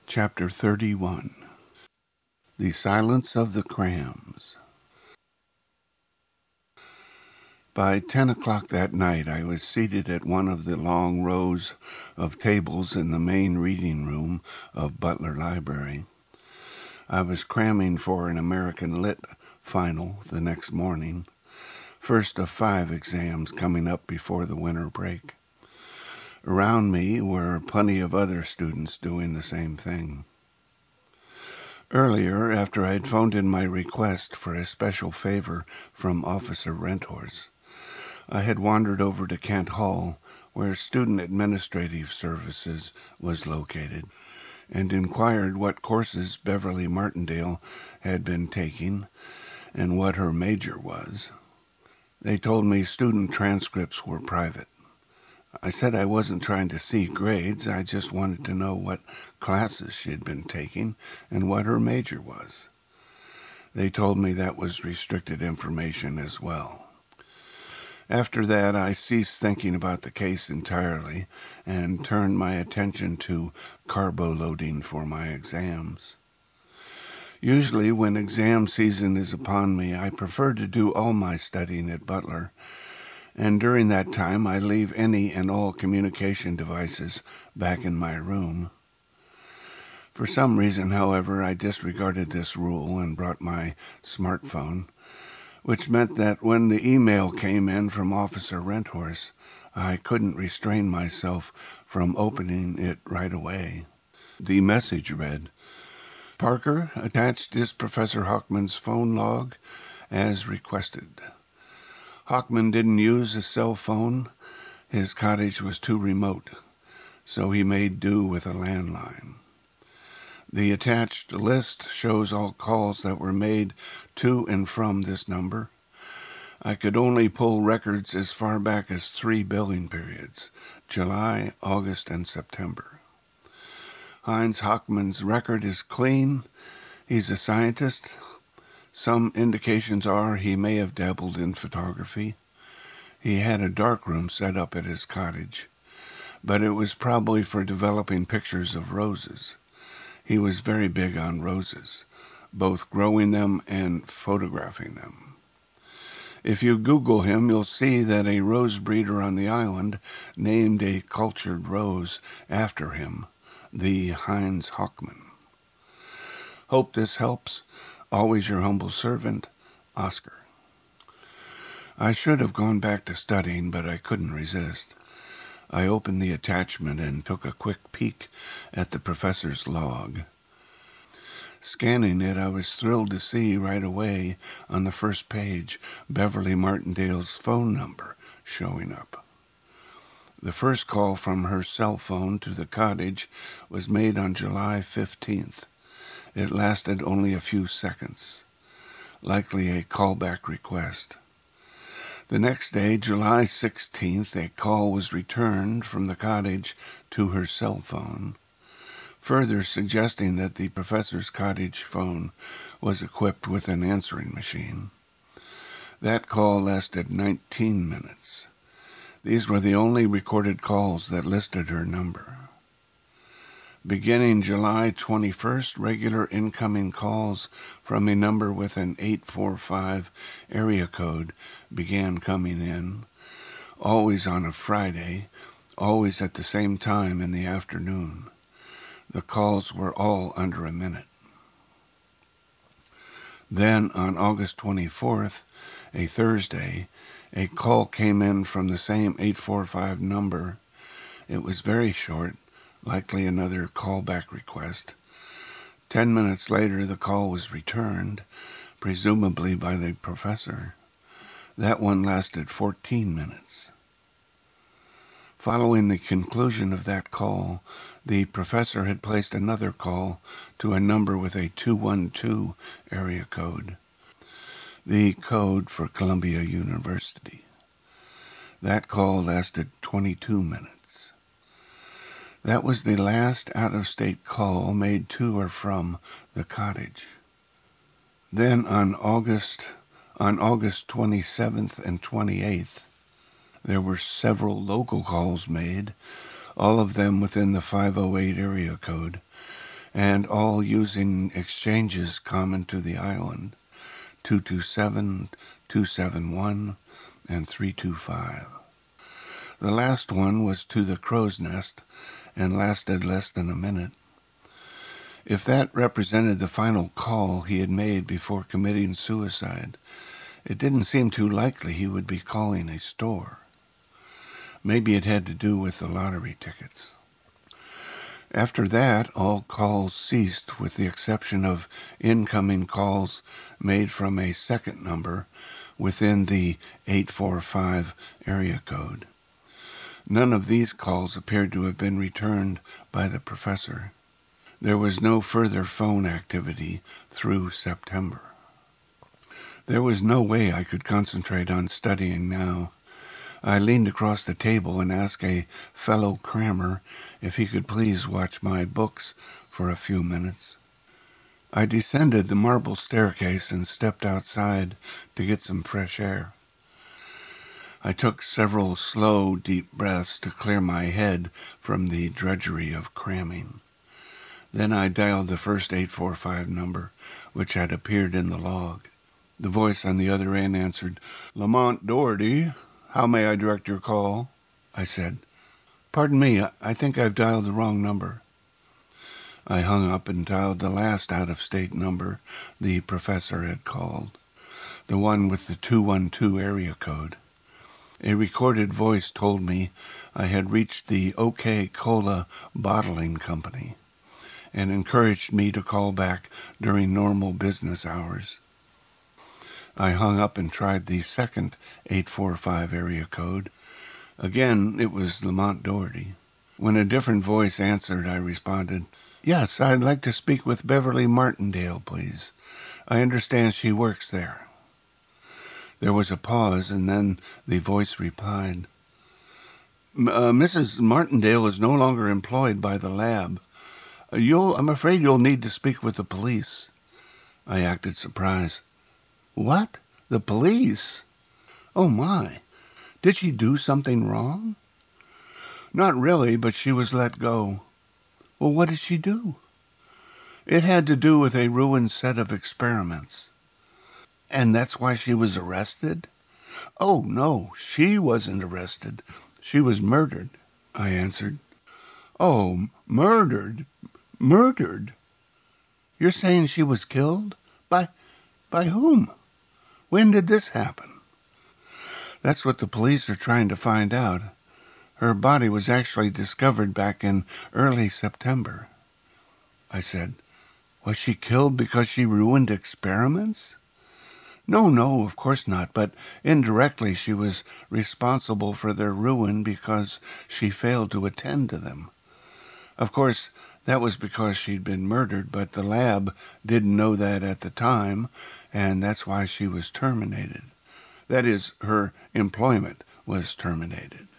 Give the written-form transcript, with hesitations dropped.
Chapter 31. The Silence of the Crams. By 10 o'clock that night, I was seated at one of the long rows of tables in the main reading room of Butler Library. I was cramming for an American Lit final the next morning, first of 5 exams coming up before the winter break. Around me were plenty of other students doing the same thing. Earlier, after I had phoned in my request for a special favor from Officer Renthorst, I had wandered over to Kent Hall, where Student Administrative Services was located, and inquired what courses Beverly Martindale had been taking and what her major was. They told me student transcripts were private. I said I wasn't trying to see grades, I just wanted to know what classes she had been taking and what her major was. They told me that was restricted information as well. After that, I ceased thinking about the case entirely and turned my attention to carbo loading for my exams. Usually, when exam season is upon me, I prefer to do all my studying at Butler, and during that time I leave any and all communication devices back in my room. For some reason, however, I disregarded this rule and brought my smartphone, which meant that when the email came in from Officer Renthorst, I couldn't restrain myself from opening it right away. The message read, "Parker, attached is Professor Hockman's phone log as requested. Hockman didn't use a cell phone. His cottage was too remote, so he made do with a landline. The attached list shows all calls that were made to and from this number. I could only pull records as far back as 3 billing periods, July, August, and September. Heinz Hockman's record is clean. He's a scientist. Some indications are he may have dabbled in photography. He had a darkroom set up at his cottage, but it was probably for developing pictures of roses. He was very big on roses, both growing them and photographing them. If you Google him, you'll see that a rose breeder on the island named a cultured rose after him, the Heinz Hockman. Hope this helps. Always your humble servant, Oscar." I should have gone back to studying, but I couldn't resist. I opened the attachment and took a quick peek at the professor's log. Scanning it, I was thrilled to see right away on the first page Beverly Martindale's phone number showing up. The first call from her cell phone to the cottage was made on July 15th. It lasted only a few seconds, likely a callback request. The next day, July 16th, a call was returned from the cottage to her cell phone, further suggesting that the professor's cottage phone was equipped with an answering machine. That call lasted 19 minutes. These were the only recorded calls that listed her number. Beginning July 21st, regular incoming calls from a number with an 845 area code began coming in, always on a Friday, always at the same time in the afternoon. The calls were all under a minute. Then, on August 24th, a Thursday, a call came in from the same 845 number. It was very short, likely another callback request. 10 minutes later, the call was returned, presumably by the professor. That one lasted 14 minutes. Following the conclusion of that call, the professor had placed another call to a number with a 212 area code, the code for Columbia University. That call lasted 22 minutes. That was the last out-of-state call made to or from the cottage. Then on August 27th and 28th, there were several local calls made, all of them within the 508 area code, and all using exchanges common to the island, 227, 271, and 325. The last one was to the Crow's Nest and lasted less than a minute. If that represented the final call he had made before committing suicide, it didn't seem too likely he would be calling a store. Maybe it had to do with the lottery tickets. After that, all calls ceased with the exception of incoming calls made from a second number within the 845 area code. None of these calls appeared to have been returned by the professor. There was no further phone activity through September. There was no way I could concentrate on studying now. I leaned across the table and asked a fellow crammer if he could please watch my books for a few minutes. I descended the marble staircase and stepped outside to get some fresh air. I took several slow, deep breaths to clear my head from the drudgery of cramming. Then I dialed the first 845 number, which had appeared in the log. The voice on the other end answered, "Lamont Doherty. How may I direct your call?" I said, "Pardon me, I think I've dialed the wrong number." I hung up and dialed the last out-of-state number the professor had called, the one with the 212 area code. A recorded voice told me I had reached the OK Cola Bottling Company and encouraged me to call back during normal business hours. I hung up and tried the second 845 area code. Again, it was Lamont Doherty. When a different voice answered, I responded, "Yes, I'd like to speak with Beverly Martindale, please. I understand she works there." There was a pause, and then the voice replied, "Mrs. Martindale is no longer employed by the lab. I'm afraid you'll need to speak with the police." I acted surprised. "What? The police? Oh, my. Did she do something wrong?" "Not really, but she was let go." "Well, what did she do?" "It had to do with a ruined set of experiments." "And that's why she was arrested?" "Oh, no, she wasn't arrested. She was murdered," I answered. "Oh, murdered? Murdered? You're saying she was killed? By whom? When did this happen?" "That's what the police are trying to find out. Her body was actually discovered back in early September." I said, "Was she killed because she ruined experiments?" No, of course not, but indirectly she was responsible for their ruin because she failed to attend to them. Of course, that was because she'd been murdered, but the lab didn't know that at the time, and that's why she was terminated. That is, her employment was terminated."